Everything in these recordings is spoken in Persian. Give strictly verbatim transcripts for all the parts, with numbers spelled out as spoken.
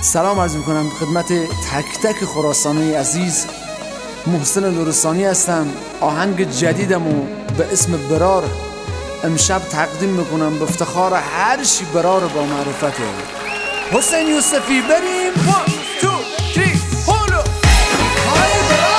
سلام عرض میکنم خدمت تک تک خراسانی عزیز. محسن نورستانی هستم. آهنگ جدیدمو به اسم برار امشب تقدیم میکنم به افتخار هر چی برار با معرفته. حسین یوسفی بریم. one two three هولو های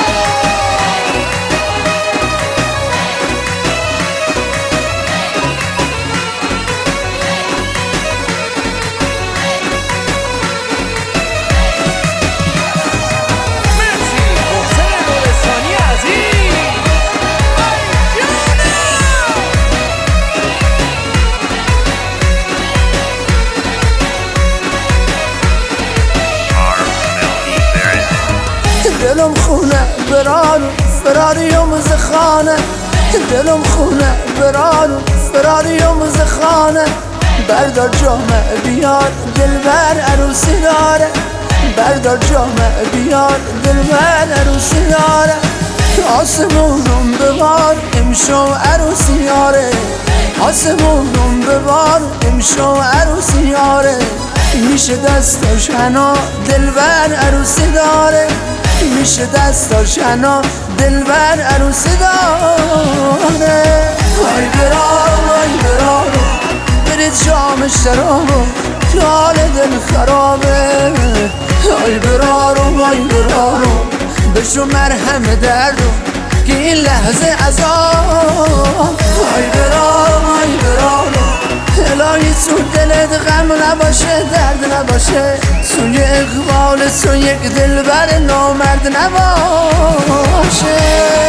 دلم خونه برانو فراری و مزخانه، دلم خونه برانو فراری و مزخانه. بردار جامعه بیار دلبر عروسی داره، بردار جامعه بیار دلبر عروسی داره. آسمونم ببار امشو عروسی یاره، آسمونم ببار امشو عروسی یاره. میشه دستاش حنا دلبر عروسی داره، میشه دستاش حنا دلبر عروسی داره. وای برارو وای برارو برید جام شرابو که حال دل خرابه. وای برارو وای برارو بشو مرهم دردو که این لحظه عذاب. وای برارو وای برارو الهی تو دلت غم نباشه، درد نباشه، سوی اقبال تو یک دلبر نامرد نباشه.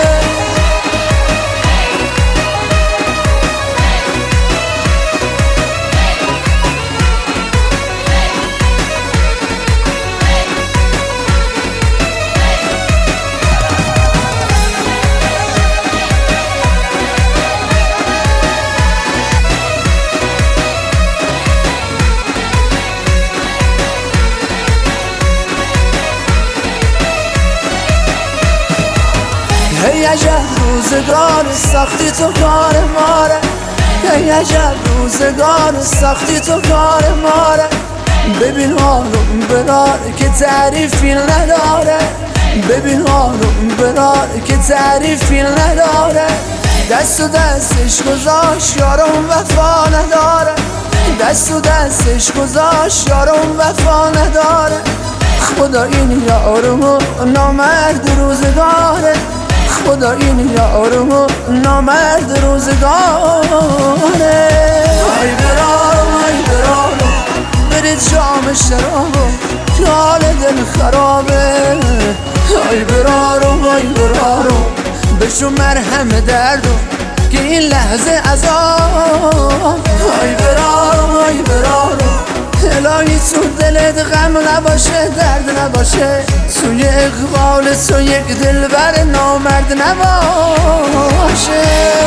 ای عجب روزگار سختی تو کار ماره، ای عجب روزگار سختی تو کار ماره. ببین حالم برار که تعریفی نداره، ببین حالم برار که تعریفی نداره. دست و دستش گذاشت یارم وفا نداره، دست و دستش گذاشت یارم وفا نداره. خدا این یارمو نامرد روزگاره، خدا این یارمو نامرد روزگاره. وای برارو وای برارو برید جام شرابو که حال دل خرابه. وای برارو وای برارو بشو مرهم دردو که این لحظه عذاب. وای برارو وای برارو الهی تو دلت غم نباشه، درد نباشه، سوی اقبال تو یک دلبر نامرد نباشه.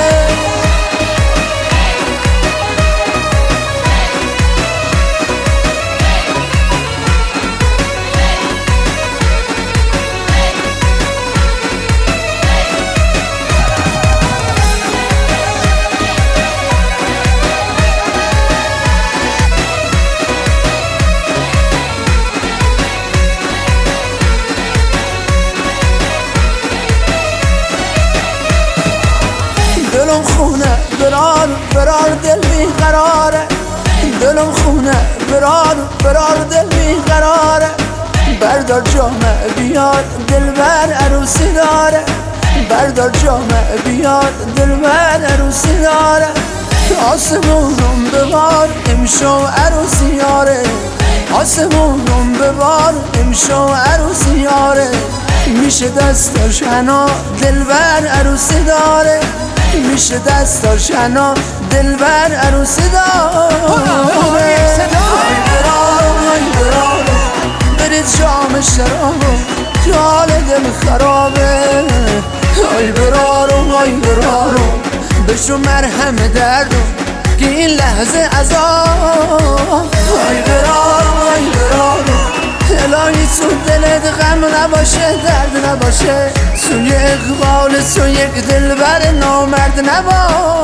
دلم خونه برار برار دل بی قراره، دلم خونه برار برار دل بی قراره. بردار جامعه بیار دلبر عروسی داره، بردار جامعه بیار دلبر عروسی داره. آسمونم ببار امشو عروسی یاره، آسمونم ببار امشو عروسی یاره. میشه دستاش حنا دلبر عروسی داره، میشه دستاش حنا دلبر عروسی داره. وای برارو وای برارو برید جام شرابو که حال دل خرابه. وای برارو وای برارو بشو مرهم دردو که این لحظه عذاب. وای برارو وای برارو الهی تو دلت غم نباشه، درد نباشه، سوی اقبال تو یک دلبر نامرد نباشه.